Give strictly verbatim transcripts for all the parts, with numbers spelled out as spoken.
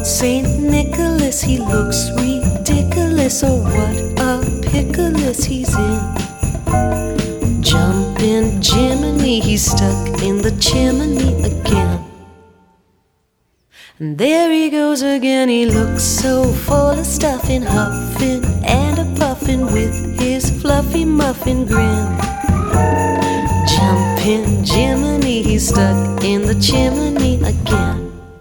old Saint Nicholas, he looks ridiculous. Oh, what a pickle-less he's in. Jumping Jiminy, he's stuck in the chimney again. And there he goes again, he looks so full of stuffing, huffing and a puffing with his fluffy muffin grin. Jumping Jiminy, he's stuck in the chimney again.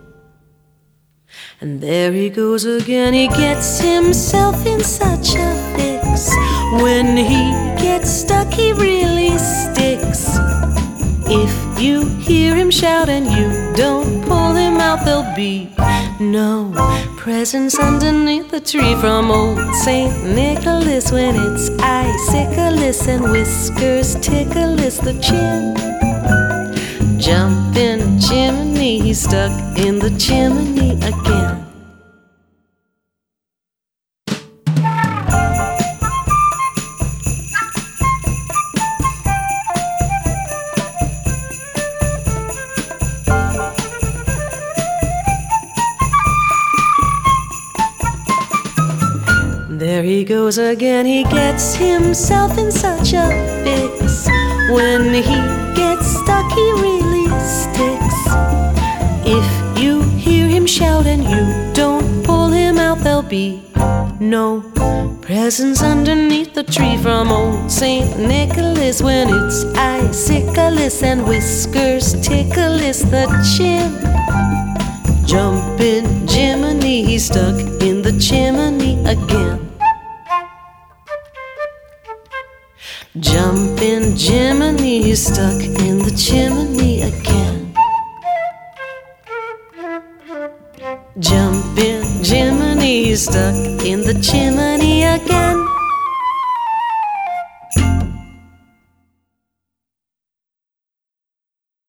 And there he goes again, he gets himself in such a fix. When he gets stuck, he really sticks. If you hear him shout and you don't pull him out, there'll be no presents underneath the tree from old Saint Nicholas when it's icicleless and whiskers tickleous the chin. Jumping chimney, he's stuck in the chimney again. There he goes again, he gets himself in such a fix. When he gets stuck, he really sticks. If you hear him shout and you don't pull him out, there'll be no presents underneath the tree from old Saint Nicholas when it's icicleless and whiskers tickleous the chin. Jumping Jiminy, he's stuck in the chimney again. Jumping Jiminy, he's stuck in the chimney again. Jumping Jiminy, he's stuck in the chimney again.